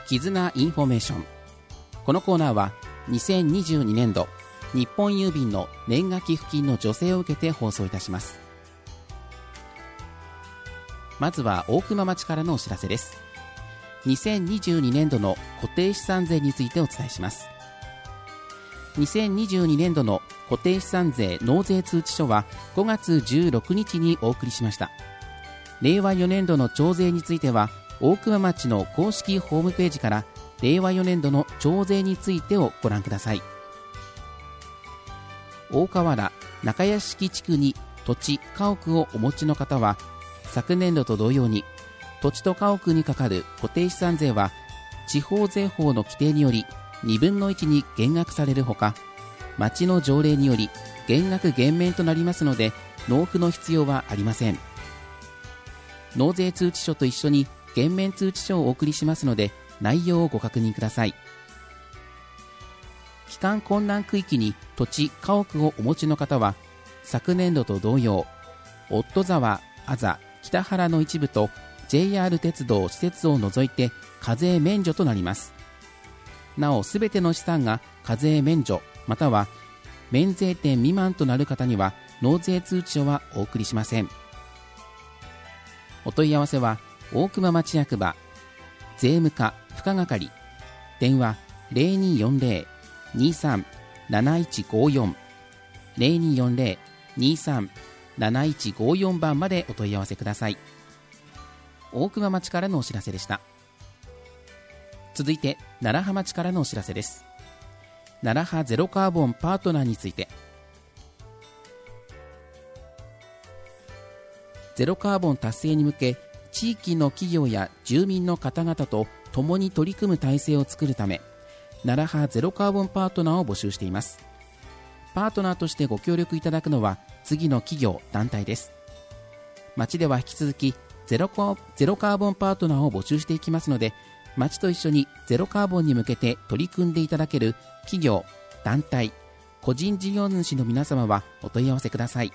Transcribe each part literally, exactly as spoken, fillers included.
絆インフォメーション。このコーナーはにせんにじゅうにねんど日本郵便の年賀寄付金の助成を受けて放送いたします。まずは大熊町からのお知らせです。にせんにじゅうにねんどの固定資産税についてお伝えします。にせんにじゅうにねんどの固定資産税納税通知書はごがつじゅうろくにちにお送りしました。れいわよねんどの徴税については大熊町の公式ホームページかられいわよねんどの徴税についてをご覧ください。大河原中屋敷地区に土地家屋をお持ちの方は昨年度と同様に土地と家屋にかかる固定資産税は地方税法の規定によりにぶんのいちに減額されるほか、町の条例により減額減免となりますので納付の必要はありません。納税通知書と一緒に減免通知書をお送りしますので内容をご確認ください。帰還困難区域に土地家屋をお持ちの方は昨年度と同様夫沢、あざ、北原の一部と ジェイアール 鉄道施設を除いて課税免除となります。なおすべての資産が課税免除または免税店未満となる方には納税通知書はお送りしません。お問い合わせは大熊町役場税務課深係電話 ゼロにーよんゼロ にーさん なないちごよん ゼロにーよんゼロ にーさん なないちごよん 番までお問い合わせください。大熊町からのお知らせでした。続いて楢葉町からのお知らせです。楢葉ゼロカーボンパートナーについて、ゼロカーボン達成に向け地域の企業や住民の方々と共に取り組む体制を作るため楢葉ゼロカーボンパートナーを募集しています。パートナーとしてご協力いただくのは次の企業団体です。町では引き続きゼロカーボンパートナーを募集していきますので、町と一緒にゼロカーボンに向けて取り組んでいただける企業、団体、個人事業主の皆様はお問い合わせください。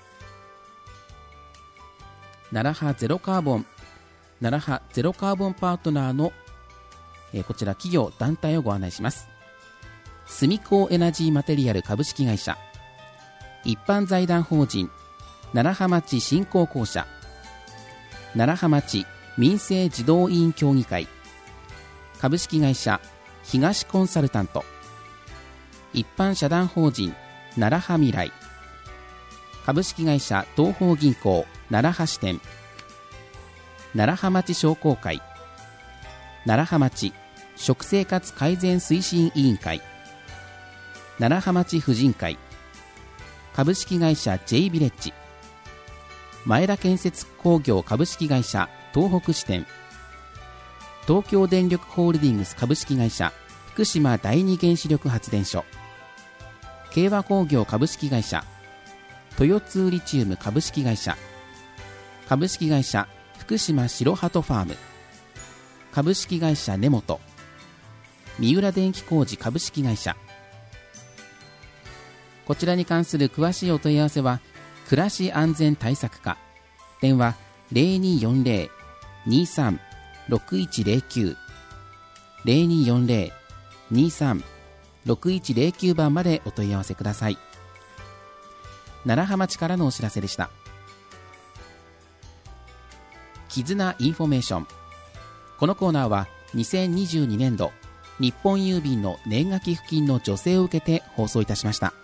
楢葉ゼロカーボン楢葉ゼロカーボンパートナーの、えー、こちら企業団体をご案内します。スミコーエナジーマテリアル株式会社、一般財団法人楢葉町振興公社、楢葉町民生児童委員協議会、株式会社東コンサルタント、一般社団法人楢葉未来、株式会社東方銀行楢葉支店、楢葉町商工会、楢葉町食生活改善推進委員会、楢葉町婦人会、株式会社 J ビレッジ、前田建設工業株式会社東北支店、東京電力ホールディングス株式会社福島第二原子力発電所、慶和工業株式会社、豊津リチウム株式会社、株式会社福島白鳩ファーム、株式会社根本、三浦電気工事株式会社。こちらに関する詳しいお問い合わせは暮らし安全対策課、電話 ゼロにーよんゼロ にーさん ろくいちゼロきゅう ゼロにーよんゼロ にーさん ろくいちゼロきゅう 番までお問い合わせください。楢葉町からのお知らせでした。絆インフォメーション。このコーナーはにせんにじゅうにねんど日本郵便の年賀寄付金の助成を受けて放送いたしました。